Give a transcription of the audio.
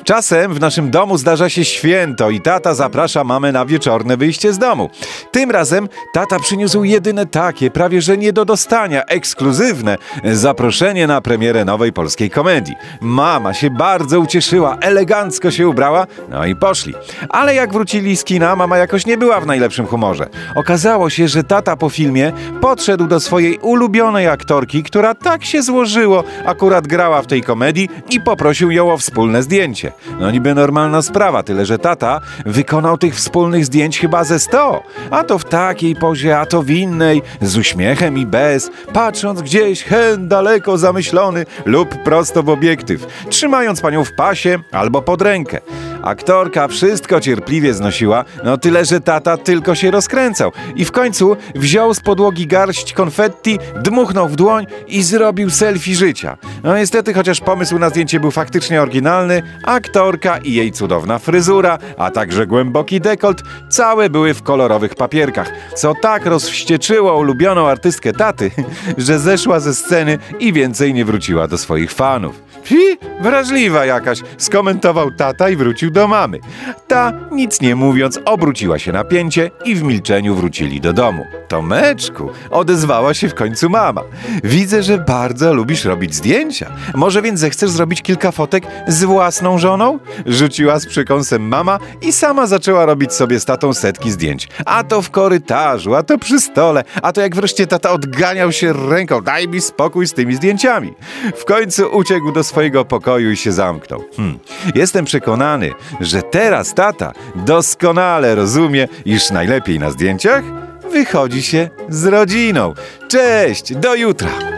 Czasem w naszym domu zdarza się święto i tata zaprasza mamę na wieczorne wyjście z domu. Tym razem tata przyniósł jedyne takie, prawie że nie do dostania, ekskluzywne zaproszenie na premierę nowej polskiej komedii. Mama się bardzo ucieszyła, elegancko się ubrała, no i poszli. Ale jak wrócili z kina, mama jakoś nie była w najlepszym humorze. Okazało się, że tata po filmie podszedł do swojej ulubionej aktorki, która tak się złożyło, akurat grała w tej komedii, i poprosił ją o wspólne zdjęcie. No niby normalna sprawa, tyle że tata wykonał tych wspólnych zdjęć chyba ze 100. A to w takiej pozie, a to w innej, z uśmiechem i bez, patrząc gdzieś hen daleko zamyślony lub prosto w obiektyw, trzymając panią w pasie albo pod rękę. Aktorka wszystko cierpliwie znosiła, no tyle że tata tylko się rozkręcał i w końcu wziął z podłogi garść konfetti, dmuchnął w dłoń i zrobił selfie życia. No niestety, chociaż pomysł na zdjęcie był faktycznie oryginalny, aktorka i jej cudowna fryzura, a także głęboki dekolt, całe były w kolorowych papierkach, co tak rozwścieczyło ulubioną artystkę taty, że zeszła ze sceny i więcej nie wróciła do swoich fanów. Wrażliwa jakaś, skomentował tata i wrócił do mamy. Ta, nic nie mówiąc, obróciła się na pięcie i w milczeniu wrócili do domu. Tomeczku, odezwała się w końcu mama. Widzę, że bardzo lubisz robić zdjęcia. Może więc zechcesz zrobić kilka fotek z własną żoną? Rzuciła z przekąsem mama i sama zaczęła robić sobie z tatą setki zdjęć. A to w korytarzu, a to przy stole, a to jak wreszcie tata odganiał się ręką. Daj mi spokój z tymi zdjęciami. W końcu uciekł do swojego pokoju i się zamknął. Jestem przekonany, że teraz tata doskonale rozumie, iż najlepiej na zdjęciach wychodzi się z rodziną. Cześć, do jutra!